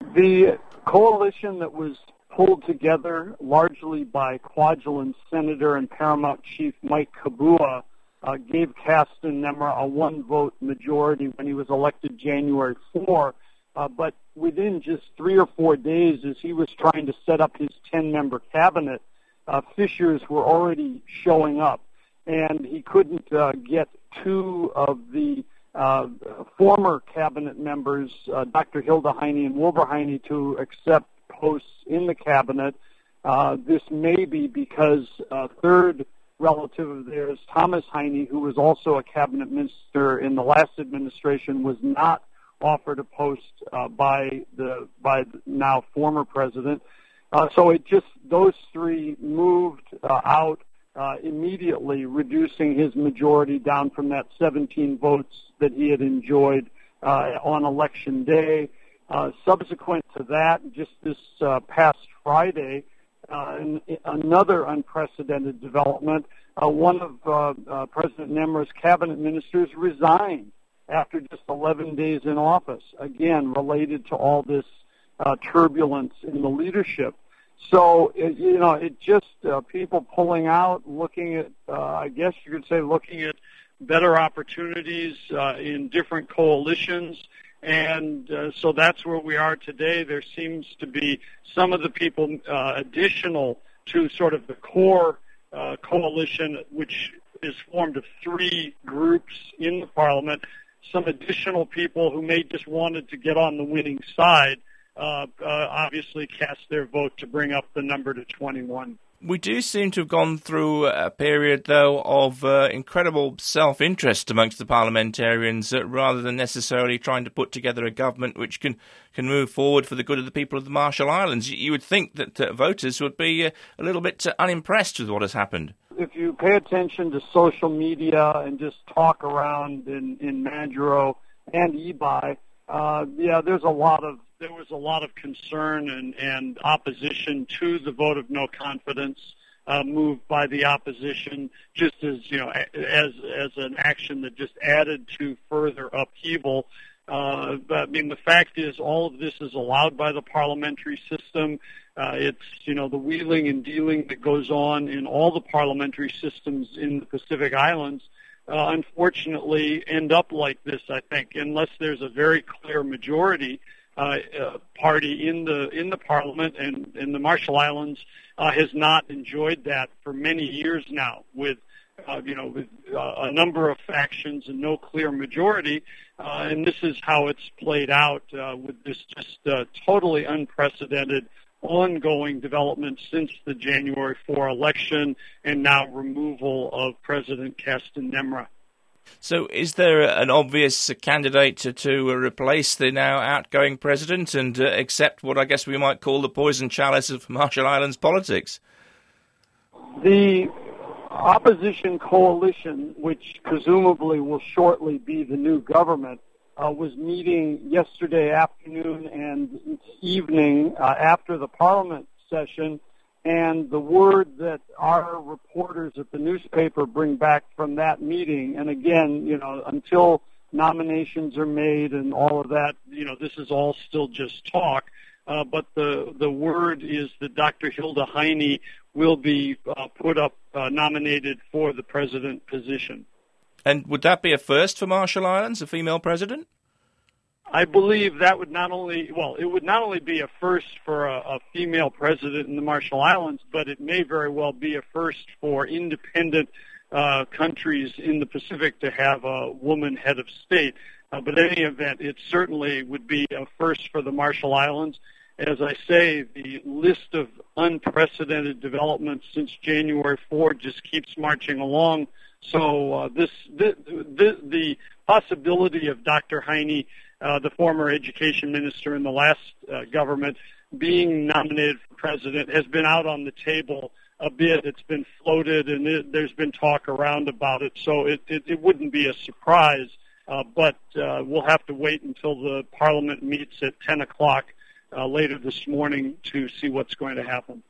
The coalition that was pulled together largely by Kwajalein Senator and Paramount Chief Mike Kabua gave Kasten Nemra a one-vote majority when he was elected January 4, but within just 3 or 4 days as he was trying to set up his 10-member cabinet, fissures were already showing up, and he couldn't get two of the former cabinet members, Dr. Hilda Heine and Wilbur Heine, to accept posts in the cabinet. This may be because a third relative of theirs, Thomas Heine, who was also a cabinet minister in the last administration, was not offered a post by the now former president. So it just, those three moved out immediately, reducing his majority down from that 17 votes that he had enjoyed on election day. Subsequent to that, just this past Friday, another unprecedented development, one of President Nemra's cabinet ministers resigned after just 11 days in office, again, related to all this turbulence in the leadership. So, it just people pulling out, looking at, I guess you could say, looking at better opportunities in different coalitions. And so that's where we are today. There seems to be some of the people additional to sort of the core coalition, which is formed of three groups in the parliament, some additional people who may just wanted to get on the winning side, obviously cast their vote to bring up the number to 21. We do seem to have gone through a period, though, of incredible self-interest amongst the parliamentarians, rather than necessarily trying to put together a government which can move forward for the good of the people of the Marshall Islands. You would think that voters would be a little bit unimpressed with what has happened. If you pay attention to social media and just talk around in Majuro and Ebi, there was a lot of concern and opposition to the vote of no confidence moved by the opposition, just as as an action that just added to further upheaval. But I mean, the fact is, all of this is allowed by the parliamentary system. It's the wheeling and dealing that goes on in all the parliamentary systems in the Pacific Islands. Unfortunately, end up like this. I think, unless there's a very clear majority party in the parliament, and in the Marshall Islands has not enjoyed that for many years now, with a number of factions and no clear majority, and this is how it's played out with this just totally unprecedented ongoing development since the January 4 election and now removal of President Kasten Nemra. So is there an obvious candidate to replace the now outgoing president and accept what I guess we might call the poison chalice of Marshall Islands politics? The opposition coalition, which presumably will shortly be the new government, was meeting yesterday afternoon and evening after the Parliament session, and the word that our reporters at the newspaper bring back from that meeting, and again, until nominations are made and all of that, this is all still just talk, but the word is that Dr. Hilda Heine will be put up, nominated for the president position. And would that be a first for Marshall Islands, a female president? I believe that would it would not only be a first for a female president in the Marshall Islands, but it may very well be a first for independent countries in the Pacific to have a woman head of state. But in any event, it certainly would be a first for the Marshall Islands. As I say, the list of unprecedented developments since January 4 just keeps marching along. So the possibility of Dr. Heine, the former education minister in the last government, being nominated for president has been out on the table a bit. It's been floated, and there's been talk around about it. So it wouldn't be a surprise, but we'll have to wait until the Parliament meets at 10 o'clock later this morning to see what's going to happen.